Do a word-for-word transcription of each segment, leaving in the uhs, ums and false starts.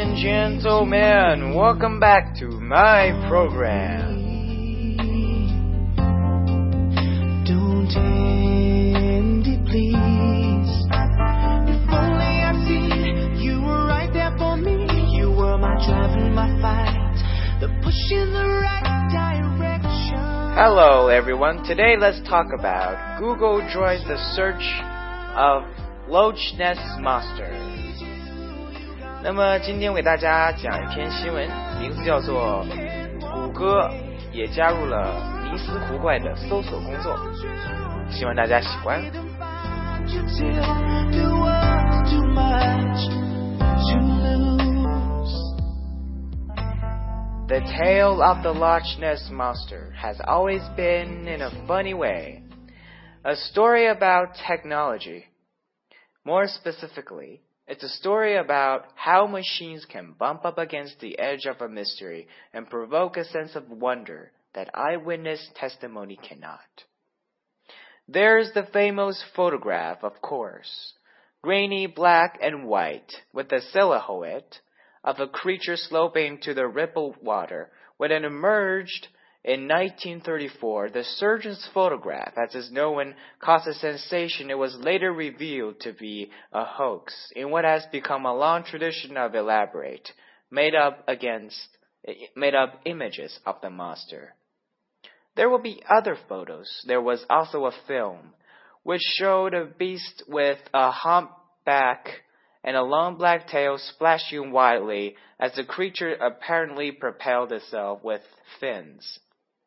and gentlemen, welcome back to my program. Don't end it, please. If only I'd seen you were right there for me. You were my drive and my fight, the push in the right direction. Hello everyone, today let's talk about Google joins the search of Loch Ness Monster. 那么今天为大家讲一篇新闻，名字叫做谷歌也加入了尼斯湖怪的搜索工作，希望大家喜欢。The tale of the Loch Ness Monster has always been, in a funny way, a story about technology. More specifically, it's a story about how machines can bump up against the edge of a mystery and provoke a sense of wonder that eyewitness testimony cannot. There's the famous photograph, of course, grainy black and white, with a silhouette of a creature sloping to the rippled water. When it emerged in nineteen thirty-four, the surgeon's photograph, as is known, caused a sensation. It was later revealed to be a hoax in what has become a long tradition of elaborate, made up against, made up images of the monster. There will be other photos. There was also a film which showed a beast with a humpback and a long black tail splashing wildly as the creature apparently propelled itself with fins.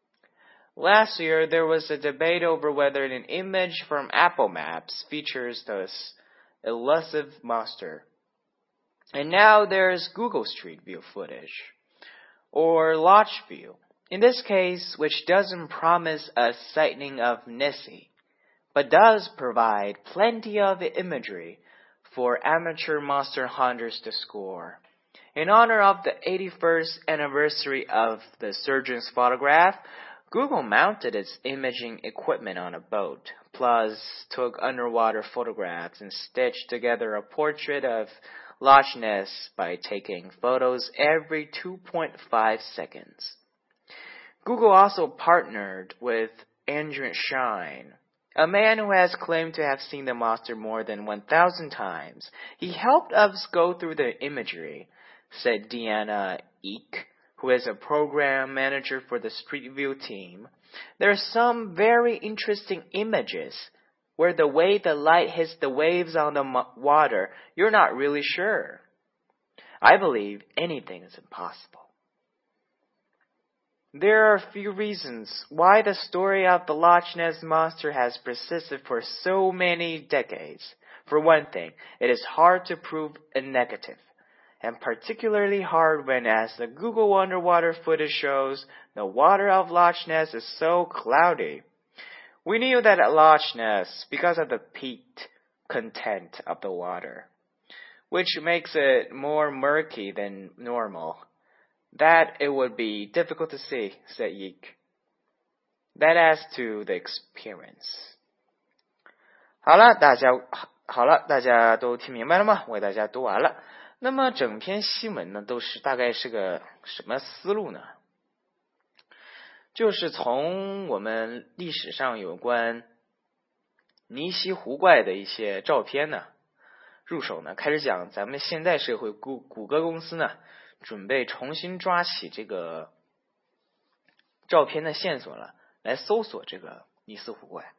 Last year, there was a debate over whether an image from Apple Maps features this elusive monster. And now there's Google Street View footage, or Loch View, in this case, which doesn't promise a sighting of Nessie, but does provide plenty of imagery for amateur monster hunters to score. In honor of the eighty-first anniversary of the surgeon's photograph, Google mounted its imaging equipment on a boat, plus took underwater photographs and stitched together a portrait of Loch Ness by taking photos every two point five seconds. Google also partnered with Andrew Shine, a man who has claimed to have seen the monster more than one thousand times. He helped us go through the imagery, said Deanna Eek, who is a program manager for the Street View team. There are some very interesting images where the way the light hits the waves on the water, you're not really sure. I believe anything is impossible. There are a few reasons why the story of the Loch Ness Monster has persisted for so many decades. For one thing, it is hard to prove a negative, and particularly hard when, as the Google underwater footage shows, the water of Loch Ness is so cloudy. We knew that at Loch Ness because of the peat content of the water, which makes it more murky than normal, that it would be difficult to see, said Yeek. That adds to the experience. 好了，大家好了，大家都听明白了吗？我给大家读完了。那么整篇新闻呢，都是大概是个什么思路呢？就是从我们历史上有关尼西湖怪的一些照片呢入手呢，开始讲咱们现代社会谷谷歌公司呢，准备重新抓起这个照片的线索了，来搜索这个尼斯湖怪。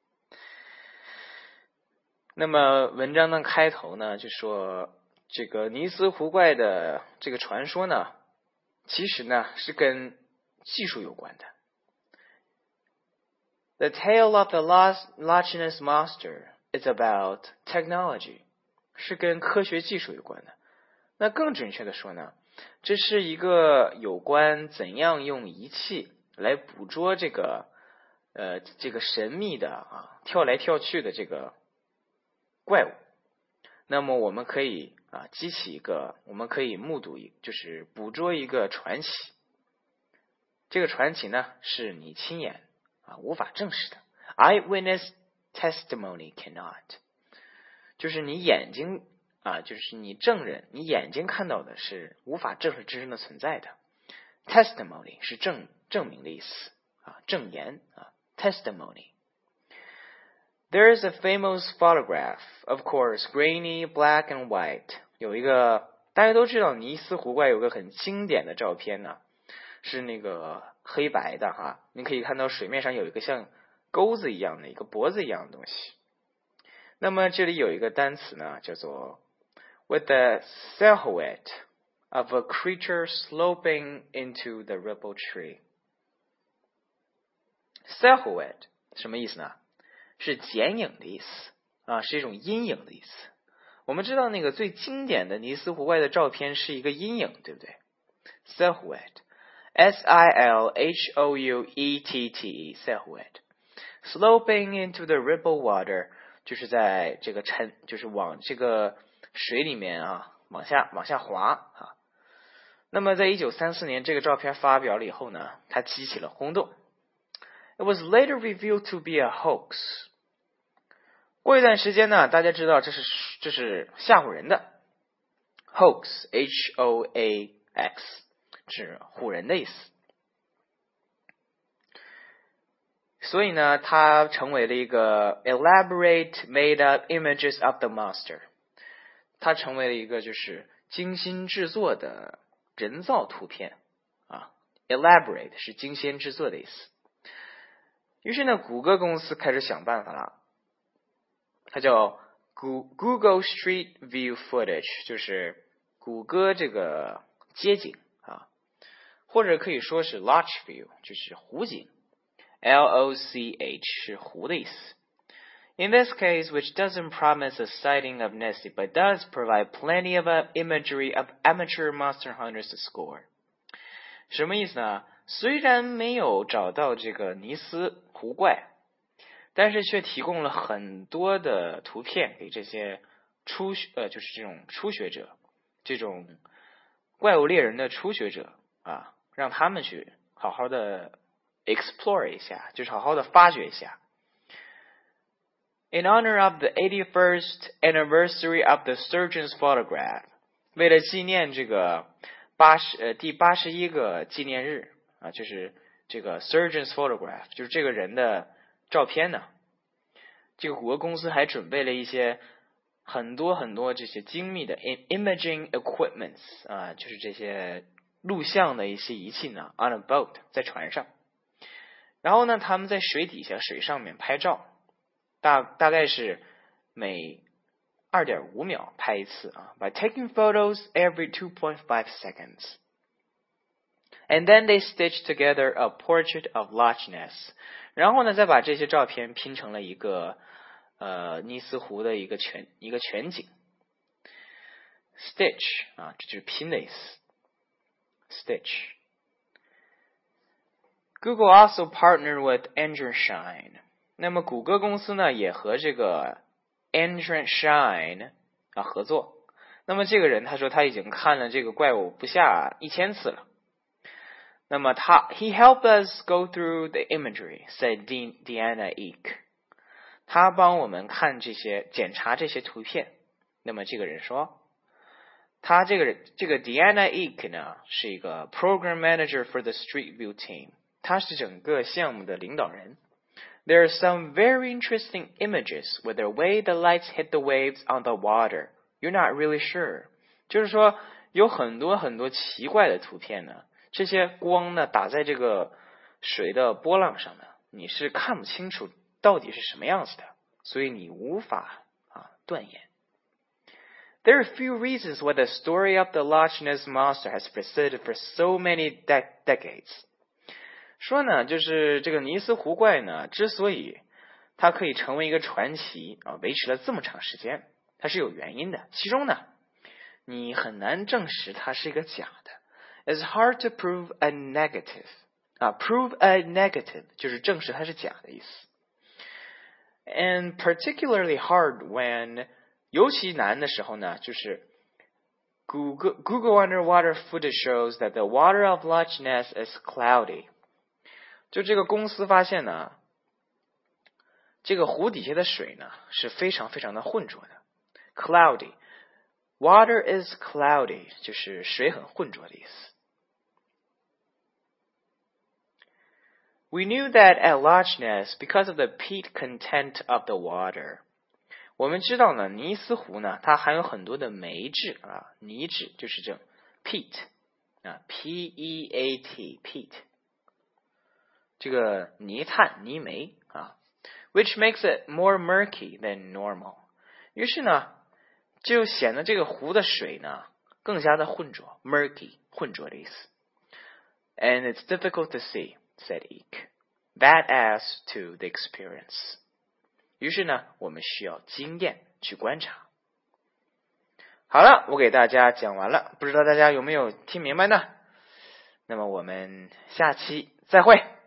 那么文章的开头呢，就说这个尼斯湖怪的这个传说呢，其实呢是跟技术有关的。The tale of the Loch Ness Monster is about technology， 是跟科学技术有关的。那更准确的说呢，这是一个有关怎样用仪器来捕捉这个呃这个神秘的啊跳来跳去的这个怪物。那么我们可以啊激起一个，我们可以目睹一，就是捕捉一个传奇。这个传奇呢是你亲眼啊无法证实的。Eyewitness testimony cannot， 就是你眼睛啊，就是你证人，你眼睛看到的是无法证实真正的存在的。testimony 是证证明的意思啊，证言啊 testimony。 There is a famous photograph, of course, grainy, black and white. 有一个大家都知道尼斯湖怪有个很经典的照片呢、啊，是那个黑白的哈，你可以看到水面上有一个像钩子一样的一个脖子一样的东西。那么这里有一个单词呢，叫做 with the silhouette of a creature sloping into the ripple tree. Silhouette 什么意思呢？是剪影的意思啊，是一种阴影的意思。我们知道那个最经典的尼斯湖怪的照片是一个阴影，对不对？ Silhouette S I L H O U E T T E Silhouette Sloping into the ripple water 就是在这个沉，就是往这个水里面啊往下往下滑啊。那么在一九三四年这个照片发表了以后呢，它激起了轰动。It was later revealed to be a hoax. 过一段时间呢，大家知道这是这是吓唬人的 hoax H O A X 是唬人的意思。所以呢，它成为了一个 elaborate made up images of the monster. 它成为了一个就是精心制作的人造图片啊 elaborate 是精心制作的意思。于是呢，谷歌公司开始想办法了，它叫 Google Street View Footage， 就是谷歌这个街景啊，或者可以说是 Loch View， 就是湖景 L O C H 是湖的意思。In this case, which doesn't promise a sighting of Nessie, but does provide plenty of imagery of amateur monster hunters to score. 什么意思呢？虽然没有找到这个尼斯湖怪，但是却提供了很多的图片给这些初呃，就是这种初学者，这种怪物猎人的初学者啊，让他们去好好的 explore 一下，就是好好的发掘一下。In honor of the eighty-first anniversary of the surgeon's photograph， 为了纪念这个八十呃第八十一个纪念日啊，就是这个 surgeon's photograph， 就是这个人的照片呢。这个谷歌公司还准备了一些很多很多这些精密的 imaging equipments 啊，就是这些录像的一些仪器呢 on a boat 在船上。然后呢，他们在水底下水上面拍照。大大概是每 二点五秒拍一次啊 by taking photos every two point five seconds. And then they stitched together a portrait of Loch Ness. 然后呢，再把这些照片拼成了一个呃尼斯湖的一个全一个全景。Stitch 啊，这就是拼的意思。Stitch. Google also partnered with Andrew Shine.那么谷歌公司呢也和这个 Andrew Shine 啊合作。那么这个人他说他已经看了这个怪物不下一千次了。那么他 He helped us go through the imagery, said Deanna Eek. 他帮我们看这些检查这些图片。那么这个人说，他这个人这个 Deanna Eek 呢是一个 Program Manager for the Street View Team， 他是整个项目的领导人。There are some very interesting images where the way the lights hit the waves on the water. You're not really sure. 就是说有很多很多奇怪的图片呢，这些光呢打在这个水的波浪上呢，你是看不清楚到底是什么样子的，所以你无法啊断言。There are few reasons why the story of the Loch Ness Monster has persisted for so many de- decades.说呢，就是这个尼斯湖怪呢，之所以它可以成为一个传奇啊，维持了这么长时间，它是有原因的。其中呢，你很难证实它是一个假的。It's hard to prove a negative 啊 ，prove a negative 就是证实它是假的意思。And particularly hard when 尤其难的时候呢，就是 Google Google underwater footage shows that the water of Loch Ness is cloudy。就这个公司发现呢，这个湖底下的水呢是非常非常的浑浊的 ，cloudy。 Water is cloudy 就是水很浑浊的意思。We knew that at Loch Ness because of the peat content of the water. 我们知道呢，尼斯湖呢，它含有很多的煤质啊，泥质就是这 peat 啊 ，P E A T peat， 这个泥炭、泥煤啊 ，which makes it more murky than normal。于是呢，就显得这个湖的水呢更加的浑浊 ，murky 浑浊的意思。And it's difficult to see, said Eek. That adds to the experience. 于是呢，我们需要经验去观察。好了，我给大家讲完了，不知道大家有没有听明白呢？那么我们下期再会。